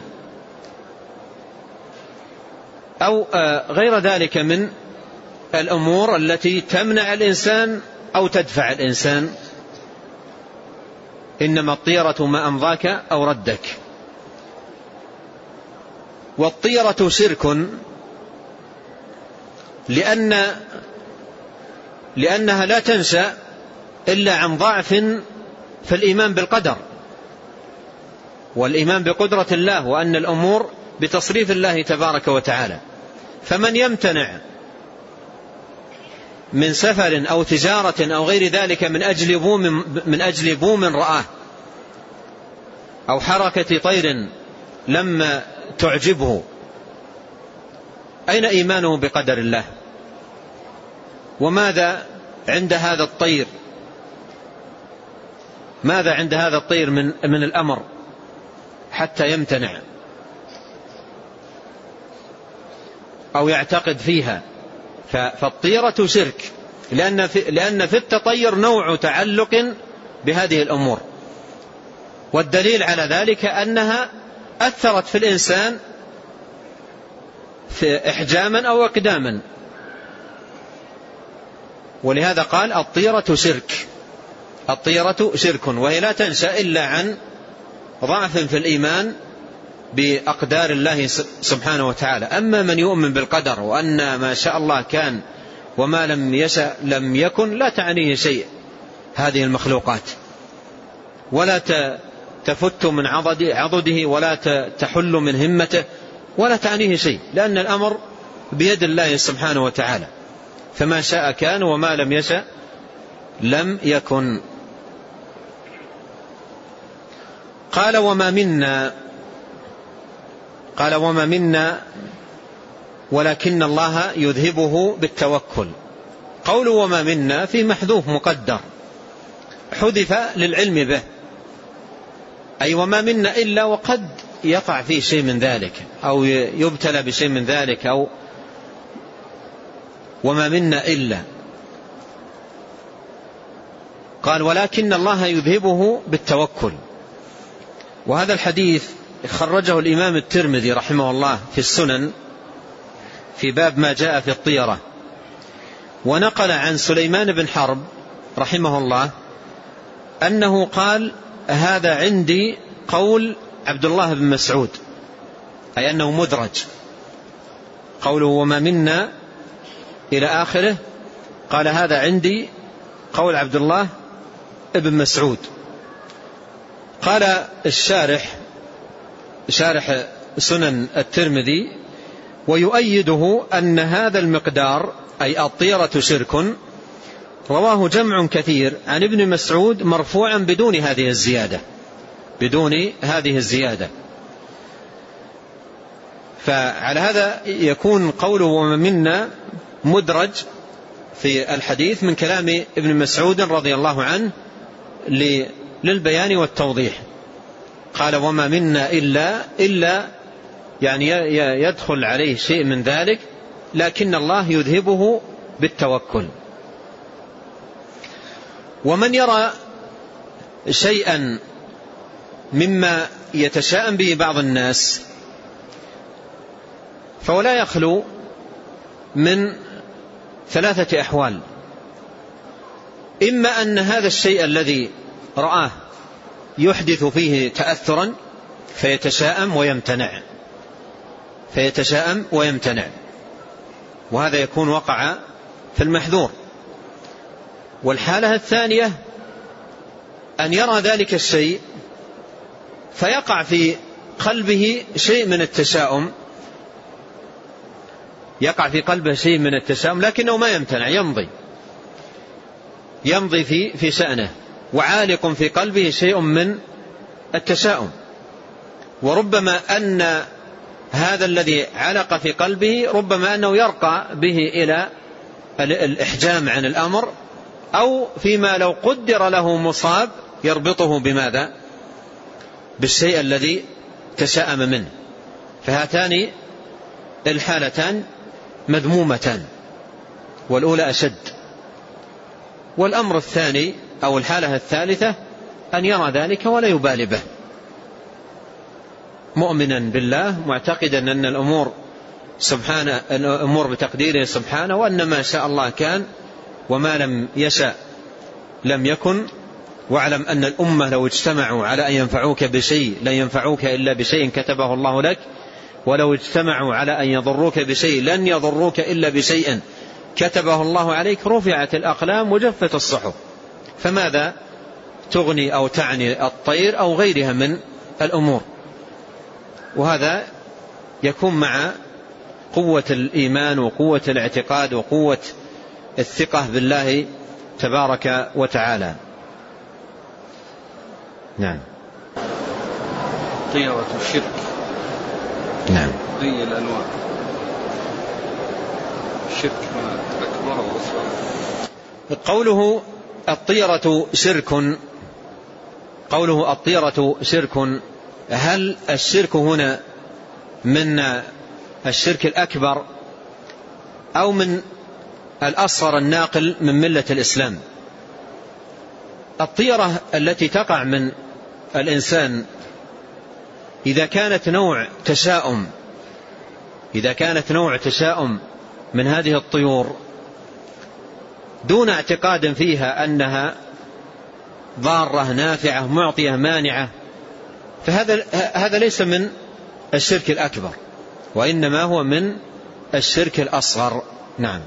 أو غير ذلك من الأمور التي تمنع الإنسان أو تدفع الإنسان. إنما الطيرة ما أمضاك أو ردك. والطيرة شرك لأنها لا تنشأ إلا عن ضعف في الإيمان بالقدر والإيمان بقدرة الله، وأن الأمور بتصريف الله تبارك وتعالى. فمن يمتنع من سفر أو تجارة أو غير ذلك من أجل بوم رآه، أو حركة طير لما تعجبه، أين إيمانه بقدر الله؟ وماذا عند هذا الطير؟ ماذا عند هذا الطير من الأمر حتى يمتنع أو يعتقد فيها؟ فالطيرة شرك، لأن في التطير نوع تعلق بهذه الأمور. والدليل على ذلك أنها أثرت في الإنسان في إحجاما أو إقداما، ولهذا قال الطيرة شرك. الطيرة شرك، وهي لا تنشأ إلا عن ضعف في الإيمان بأقدار الله سبحانه وتعالى. أما من يؤمن بالقدر وأن ما شاء الله كان وما لم يشأ لم يكن، لا تعنيه شيء هذه المخلوقات، ولا تفت من عضده، ولا تحل من همته، ولا تعنيه شيء، لأن الأمر بيد الله سبحانه وتعالى، فما شاء كان وما لم يشأ لم يكن. قال وما منا ولكن الله يذهبه بالتوكل. قول وما منا في محذوف مقدر، حذف للعلم به، أي وما منا إلا وقد يقع فيه شيء من ذلك، أو يبتلى بشيء من ذلك، أو وما منا إلا. قال ولكن الله يذهبه بالتوكل. وهذا الحديث خرجه الإمام الترمذي رحمه الله في السنن في باب ما جاء في الطيرة، ونقل عن سليمان بن حرب رحمه الله أنه قال هذا عندي قول عبد الله بن مسعود، أي أنه مدرج، قوله وما منا إلى آخره، قال هذا عندي قول عبد الله بن مسعود. قال شارح سنن الترمذي ويؤيده أن هذا المقدار أي الطيرة شرك رواه جمع كثير عن ابن مسعود مرفوعا بدون هذه الزيادة. فعلى هذا يكون قوله وما منا مدرج في الحديث من كلام ابن مسعود رضي الله عنه للبيان والتوضيح. قال وما منا إلا يعني يدخل عليه شيء من ذلك، لكن الله يذهبه بالتوكل. ومن يرى شيئا مما يتشاءم به بعض الناس فولا يخلو من ثلاثة أحوال: إما أن هذا الشيء الذي رآه يحدث فيه تأثرا فيتشاءم ويمتنع، وهذا يكون وقع في المحذور. والحالة الثانية أن يرى ذلك الشيء فيقع في قلبه شيء من التشاؤم، لكنه ما يمتنع، يمضي في شأنه، وعالق في قلبه شيء من التشاؤم. وربما أن هذا الذي علق في قلبه ربما أنه يرقى به إلى الإحجام عن الأمر، أو فيما لو قدر له مصاب يربطه بماذا؟ بالشيء الذي تشاءم منه. فهاتان الحالتان مذمومتان، والأولى أشد. والأمر الثاني أو الحالة الثالثة أن يرى ذلك ولا يبالي به، مؤمنا بالله معتقدا أن الأمور سبحانه، الأمور بتقديره سبحانه، وأن ما شاء الله كان وما لم يشاء لم يكن. واعلم أن الأمة لو اجتمعوا على أن ينفعوك بشيء لن ينفعوك إلا بشيء كتبه الله لك، ولو اجتمعوا على أن يضروك بشيء لن يضروك إلا بشيء كتبه الله عليك. رفعت الأقلام وجفت الصحف، فماذا تغني أو تعني الطير أو غيرها من الأمور؟ وهذا يكون مع قوة الإيمان وقوة الاعتقاد وقوة الثقة بالله تبارك وتعالى. نعم. طيرة الشرك. نعم. أي الأنواع؟ الشرك أكبر وأصغر. قوله الطيرة شرك، قوله الطيرة شرك، هل الشرك هنا من الشرك الأكبر أو من الأصغر الناقل من ملة الإسلام؟ الطيرة التي تقع من الإنسان إذا كانت نوع تشاؤم، إذا كانت نوع تشاؤم من هذه الطيور دون اعتقاد فيها أنها ضارة نافعة معطية مانعة، فهذا ليس من الشرك الأكبر، وإنما هو من الشرك الأصغر. نعم.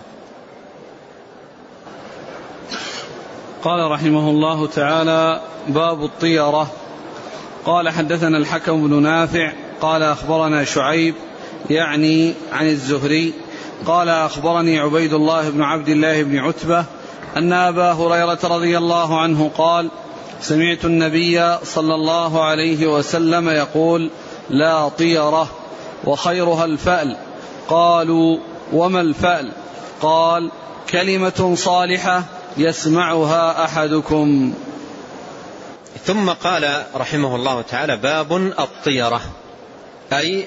قال رحمه الله تعالى: باب الطيرة. قال: حدثنا الحكم بن نافع قال أخبرنا شعيب يعني عن الزهري قال أخبرني عبيد الله بن عبد الله بن عتبة أن أبا هريرة رضي الله عنه قال: سمعت النبي صلى الله عليه وسلم يقول: لا طيرة وخيرها الفأل. قالوا: وما الفأل؟ قال: كلمة صالحة يسمعها أحدكم. ثم قال رحمه الله تعالى: باب الطيرة، أي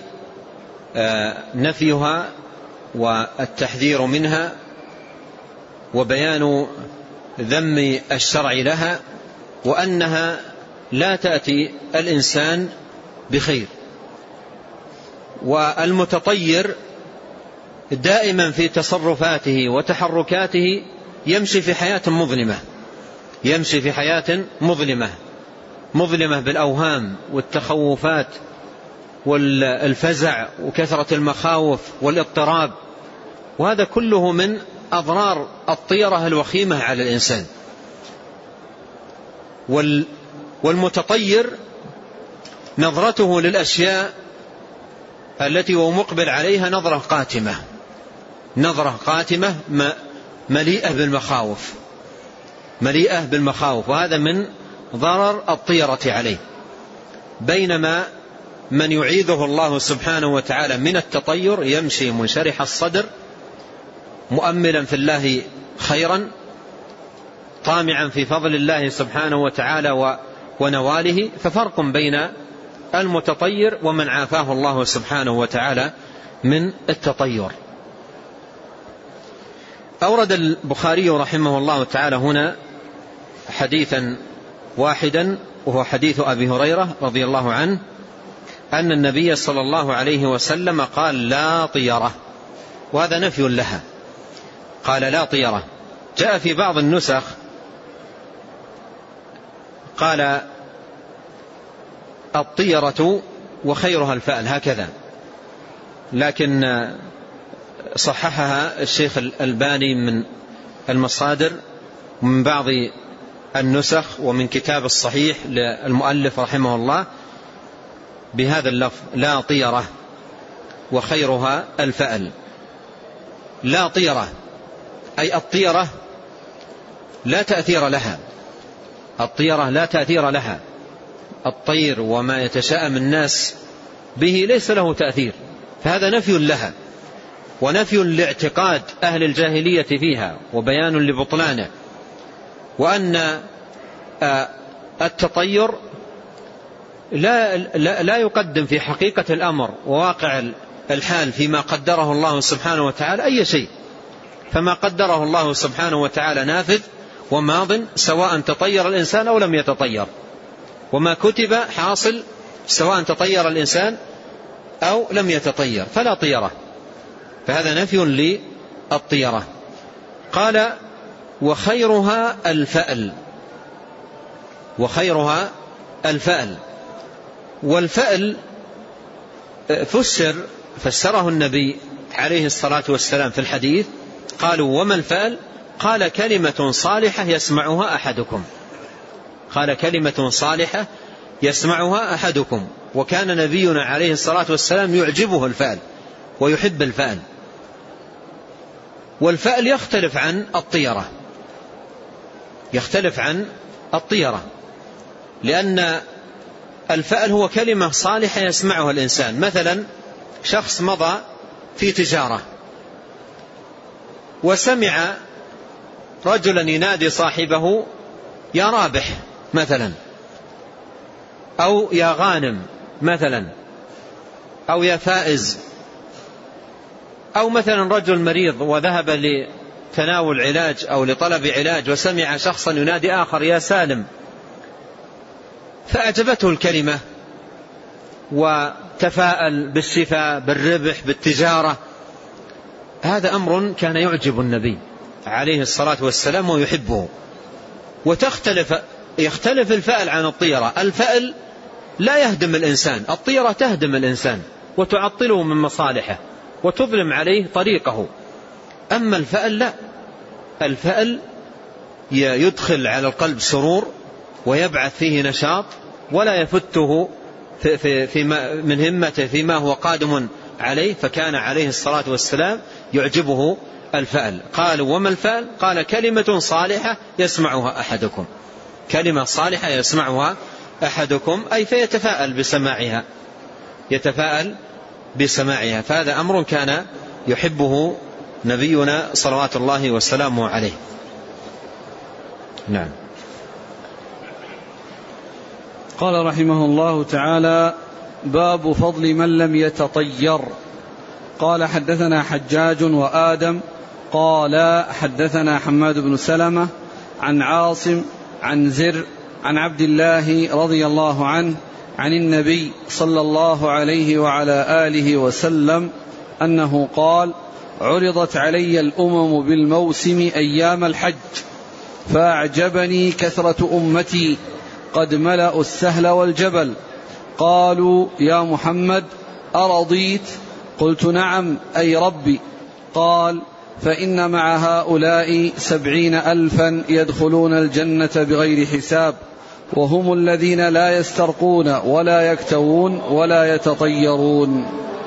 نفيها والتحذير منها وبيان ذم الشرع لها، وأنها لا تأتي الإنسان بخير. والمتطير دائما في تصرفاته وتحركاته يمشي في حياة مظلمة، يمشي في حياة مظلمة بالأوهام والتخوفات والفزع وكثرة المخاوف والاضطراب، وهذا كله من أضرار الطيرة الوخيمة على الإنسان. والمتطير نظرته للأشياء التي هو مقبل عليها نظرة قاتمة مليئة بالمخاوف، وهذا من ضرر الطيرة عليه. بينما من يعيذه الله سبحانه وتعالى من التطير يمشي منشرح الصدر مؤملا في الله خيرا، طامعا في فضل الله سبحانه وتعالى ونواله. ففرق بين المتطير ومن عافاه الله سبحانه وتعالى من التطير. أورد البخاري رحمه الله تعالى هنا حديثا واحدا، وهو حديث أبي هريرة رضي الله عنه أن النبي صلى الله عليه وسلم قال: لا طيرة، وهذا نفي لها. قال: لا طيرة. جاء في بعض النسخ قال: الطيرة وخيرها الفأل، هكذا، لكن صححها الشيخ الألباني من المصادر ومن بعض النسخ ومن كتاب الصحيح للمؤلف رحمه الله بهذا اللفظ: لا طيرة وخيرها الفأل. لا طيرة أي الطيرة لا تأثير لها، الطيرة لا تأثير لها. الطير وما يتشاءم الناس به ليس له تأثير، فهذا نفي لها ونفي لاعتقاد أهل الجاهلية فيها وبيان لبطلانه. وأن التطير لا يقدم في حقيقة الأمر وواقع الحال فيما قدره الله سبحانه وتعالى أي شيء، فما قدره الله سبحانه وتعالى نافذ وماض سواء تطير الإنسان أو لم يتطير، وما كتب حاصل سواء تطير الإنسان أو لم يتطير، فلا طيرة، فهذا نفي للطيرة. قال وخيرها الفأل، وخيرها الفأل. والفأل فسره النبي عليه الصلاة والسلام في الحديث، قالوا وما الفأل؟ قال كلمة صالحة يسمعها أحدكم، قال كلمة صالحة يسمعها أحدكم. وكان نبينا عليه الصلاة والسلام يعجبه الفأل ويحب الفأل. والفأل يختلف عن الطيرة، يختلف عن الطيرة، لأن الفأل هو كلمة صالحة يسمعها الإنسان. مثلا شخص مضى في تجارة وسمع رجلا ينادي صاحبه يا رابح مثلا، أو يا غانم مثلا، أو يا فائز، أو مثلا رجل مريض وذهب لتناول علاج أو لطلب علاج وسمع شخصا ينادي آخر يا سالم، فأعجبته الكلمة وتفاءل بالشفاء بالربح بالتجارة. هذا أمر كان يعجب النبي عليه الصلاة والسلام ويحبه. يختلف الفأل عن الطيرة. الفأل لا يهدم الإنسان، الطيرة تهدم الإنسان وتعطله من مصالحه وتظلم عليه طريقه. أما الفأل لا، الفأل يدخل على القلب سرور ويبعث فيه نشاط ولا يفته من همته فيما هو قادم عليه. فكان عليه الصلاة والسلام يعجبه الفأل. قالوا وما الفأل؟ قال كلمة صالحة يسمعها أحدكم، كلمة صالحة يسمعها أحدكم، أي فيتفاءل بسماعها، يتفاءل بسماعها. فهذا أمر كان يحبه نبينا صلوات الله وسلامه عليه. نعم. قال رحمه الله تعالى: باب فضل من لم يتطير. قال حدثنا حجاج وآدم قال حدثنا حماد بن سلمة عن عاصم عن زر عن عبد الله رضي الله عنه عن النبي صلى الله عليه وعلى آله وسلم أنه قال: عرضت علي الأمم بالموسم أيام الحج فأعجبني كثرة أمتي قد ملأوا السهل والجبل. قالوا يا محمد أرضيت؟ قلت نعم أي ربي. قال: فإن مع هؤلاء 70,000 يدخلون الجنة بغير حساب، وهم الذين لا يسترقون ولا يكتوون ولا يتطيرون.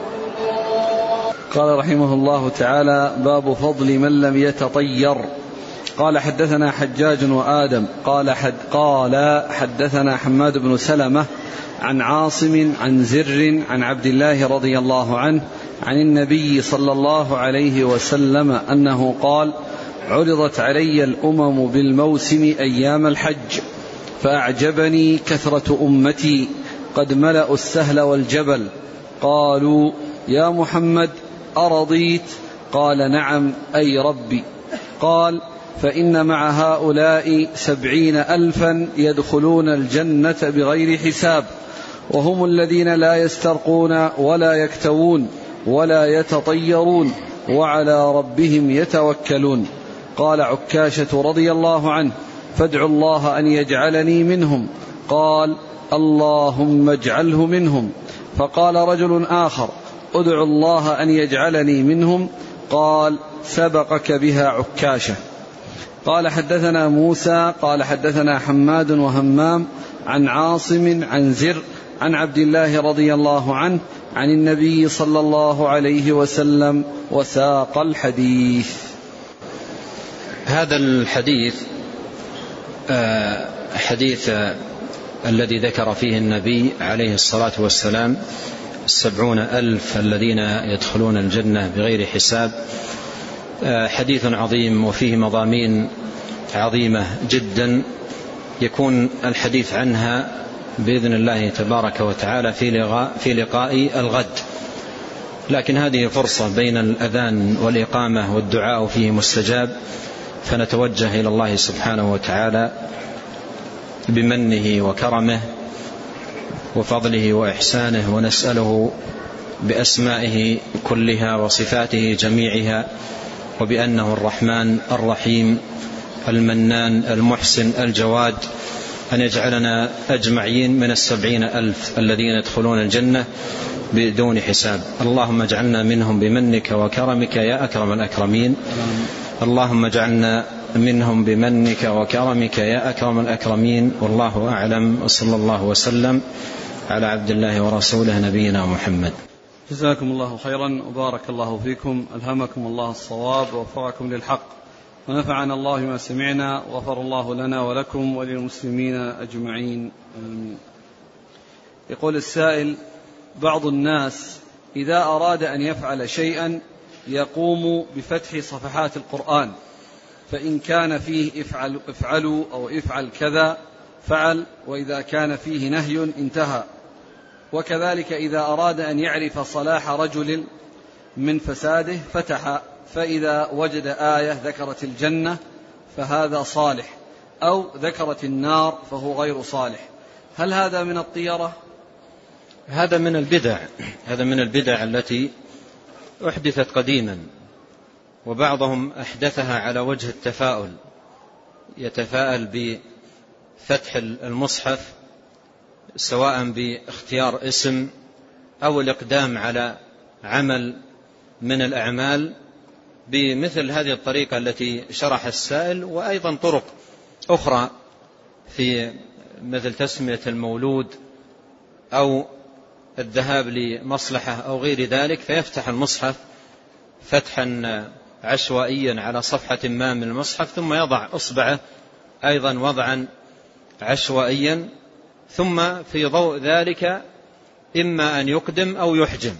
قال رحمه الله تعالى: باب فضل من لم يتطير. قال حدثنا حجاج وآدم قال حدثنا حماد بن سلمة عن عاصم عن زر عن عبد الله رضي الله عنه عن النبي صلى الله عليه وسلم أنه قال: عرضت علي الأمم بالموسم أيام الحج فأعجبني كثرة أمتي قد ملأوا السهل والجبل. قالوا يا محمد أرضيت؟ قال نعم أي ربي. قال: فإن مع هؤلاء 70,000 يدخلون الجنة بغير حساب، وهم الذين لا يسترقون ولا يكتوون ولا يتطيرون وعلى ربهم يتوكلون. قال عكاشة رضي الله عنه: فادعوا الله أن يجعلني منهم. قال: اللهم اجعله منهم. فقال رجل آخر: ادعوا الله أن يجعلني منهم. قال: سبقك بها عكاشة. قال حدثنا موسى قال حدثنا حماد وهمام عن عاصم عن زر عن عبد الله رضي الله عنه عن النبي صلى الله عليه وسلم وساق الحديث. هذا الحديث حديث الذي ذكر فيه النبي عليه الصلاة والسلام 70,000 الذين يدخلون الجنة بغير حساب، حديث عظيم وفيه مضامين عظيمة جدا يكون الحديث عنها بإذن الله تبارك وتعالى في لقاء الغد، لكن هذه فرصة بين الأذان والإقامة والدعاء فيه مستجاب، فنتوجه إلى الله سبحانه وتعالى بمنه وكرمه وفضله وإحسانه، ونسأله بأسمائه كلها وصفاته جميعها، وبأنه الرحمن الرحيم المنان المحسن الجواد، أن يجعلنا أجمعين من 70,000 الذين يدخلون الجنة بدون حساب. اللهم اجعلنا منهم بمنك وكرمك يا أكرم الأكرمين. اللهم اجعلنا منهم بمنك وكرمك يا أكرم الأكرمين. والله أعلم، وصلى الله وسلم على عبد الله ورسوله نبينا محمد. جزاكم الله خيرا وبارك الله فيكم، ألهمكم الله الصواب ووفقكم للحق، ونفعنا الله ما سمعنا، وغفر الله لنا ولكم وللمسلمين أجمعين. يقول السائل: بعض الناس إذا أراد أن يفعل شيئا يقوم بفتح صفحات القرآن، فإن كان فيه افعلوا أو افعل كذا فعل، وإذا كان فيه نهي انتهى. وكذلك إذا أراد أن يعرف صلاح رجل من فساده فتح، فإذا وجد آية ذكرت الجنة فهذا صالح، أو ذكرت النار فهو غير صالح. هل هذا من الطيرة؟ هذا من البدع التي أحدثت قديما، وبعضهم أحدثها على وجه التفاؤل، يتفاءل بفتح المصحف سواء باختيار اسم أو الإقدام على عمل من الأعمال بمثل هذه الطريقة التي شرح السائل، وأيضا طرق أخرى في مثل تسمية المولود أو الذهاب لمصلحة أو غير ذلك، فيفتح المصحف فتحا عشوائيا على صفحة ما من المصحف، ثم يضع إصبعه أيضا وضعا عشوائيا، ثم في ضوء ذلك إما أن يقدم أو يحجم.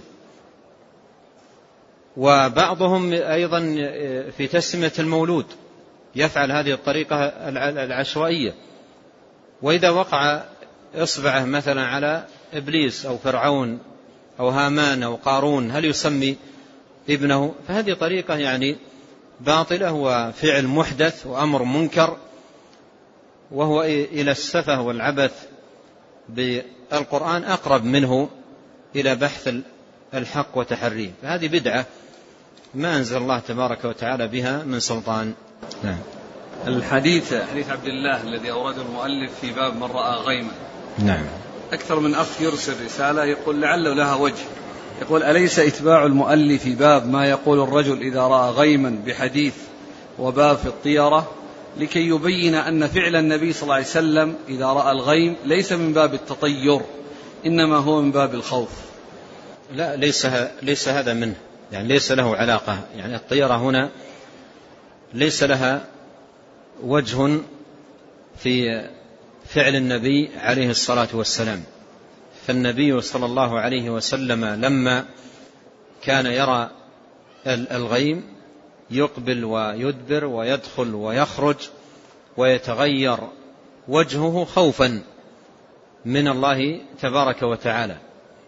وبعضهم أيضا في تسمية المولود يفعل هذه الطريقة العشوائية، وإذا وقع إصبعه مثلا على إبليس أو فرعون أو هامان أو قارون هل يسمي ابنه؟ فهذه طريقة يعني باطلة وفعل محدث وأمر منكر، وهو إلى السفه والعبث بالقرآن أقرب منه إلى بحث الحق وتحريه. فهذه بدعة ما أنزل الله تبارك وتعالى بها من سلطان. نعم. حديث عبد الله الذي أورده المؤلف في باب من رأى غيما، نعم، أكثر من أخ يرسل رسالة يقول لعله لها وجه، يقول: أليس إتباع المؤلف في باب ما يقول الرجل إذا رأى غيما بحديث وباب في الطيرة لكي يبين أن فعل النبي صلى الله عليه وسلم إذا رأى الغيم ليس من باب التطير، إنما هو من باب الخوف؟ لا، ليس هذا منه، يعني ليس له علاقة، يعني الطيرة هنا ليس لها وجه في فعل النبي عليه الصلاة والسلام. فالنبي صلى الله عليه وسلم لما كان يرى الغيم يقبل ويدبر ويدخل ويخرج ويتغير وجهه خوفا من الله تبارك وتعالى.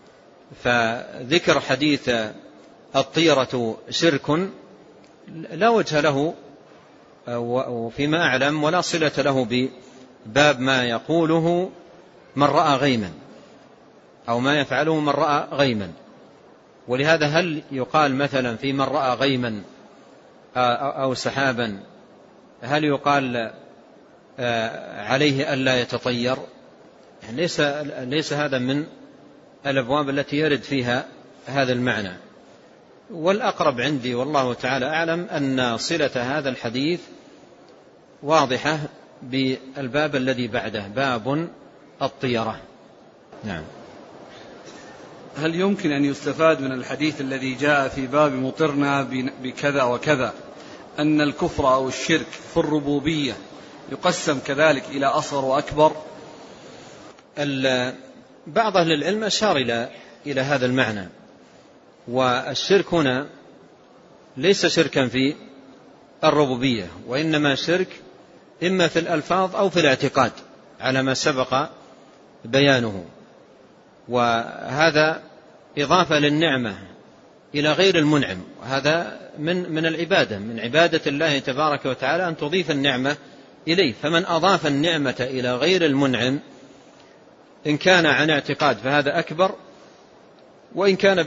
فذكر حديث الطيرة شرك لا وجه له وفيما أعلم ولا صلة له بباب ما يقوله من رأى غيما أو ما يفعله من رأى غيما. ولهذا هل يقال مثلا في من رأى غيما أو سحابا هل يقال عليه ألا يتطير؟ يعني ليس هذا من الأبواب التي يرد فيها هذا المعنى. والأقرب عندي والله تعالى أعلم أن صلة هذا الحديث واضحة بالباب الذي بعده، باب الطيرة. نعم. هل يمكن أن يستفاد من الحديث الذي جاء في باب مطرنا بكذا وكذا أن الكفر أو الشرك في الربوبية يقسم كذلك إلى أصغر وأكبر؟ بعض أهل العلم أشار إلى هذا المعنى. والشرك هنا ليس شركا في الربوبية، وإنما شرك إما في الألفاظ أو في الاعتقاد على ما سبق بيانه. وهذا إضافة للنعمة إلى غير المنعم، وهذا من العبادة، من عبادة الله تبارك وتعالى أن تضيف النعمة إليه. فمن أضاف النعمة إلى غير المنعم إن كان عن اعتقاد فهذا أكبر، وإن كان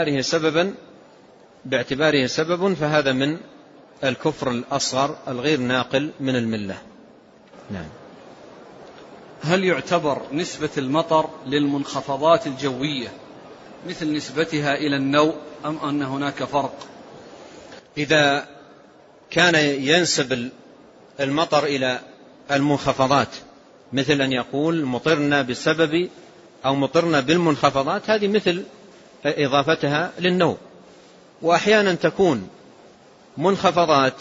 باعتباره سبب فهذا من الكفر الأصغر الغير ناقل من الملة. نعم. هل يعتبر نسبة المطر للمنخفضات الجوية مثل نسبتها إلى النوء أم أن هناك فرق؟ إذا كان ينسب المطر إلى المنخفضات مثل أن يقول مطرنا بسبب أو مطرنا بالمنخفضات، هذه مثل إضافتها للنوء. وأحيانا تكون منخفضات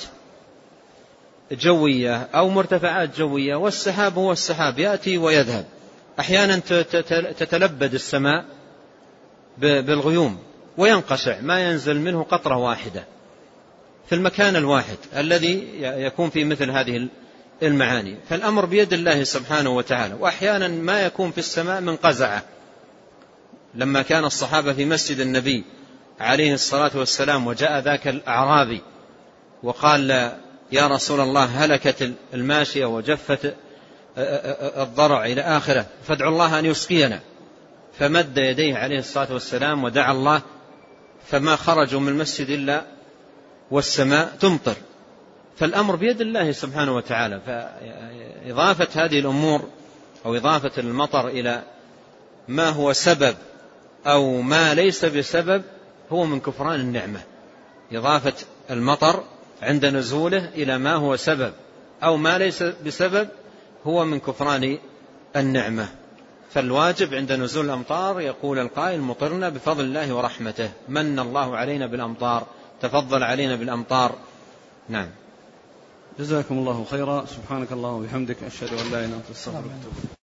جوية أو مرتفعات جوية والسحاب هو السحاب يأتي ويذهب. أحيانا تتلبد السماء بالغيوم وينقشع ما ينزل منه قطرة واحدة في المكان الواحد الذي يكون في مثل هذه المعاني. فالأمر بيد الله سبحانه وتعالى. وأحيانا ما يكون في السماء من قزعة، لما كان الصحابة في مسجد النبي عليه الصلاة والسلام وجاء ذاك الأعرابي وقال يا رسول الله هلكت الماشية وجفت الضرع إلى آخره فادعوا الله أن يسقينا، فمد يديه عليه الصلاة والسلام ودعا الله فما خرجوا من المسجد إلا والسماء تمطر. فالأمر بيد الله سبحانه وتعالى. فإضافة هذه الأمور أو إضافة المطر إلى ما هو سبب أو ما ليس بسبب هو من كفران النعمة. إضافة المطر عند نزوله إلى ما هو سبب أو ما ليس بسبب هو من كفران النعمة. فالواجب عند نزول الأمطار يقول القائل مطرنا بفضل الله ورحمته، من الله علينا بالأمطار، تفضل علينا بالأمطار. نعم. جزاكم الله خيرا. سبحانك اللهم وبحمدك، أشهد أن لا إله إلا أنت، أستغفرك.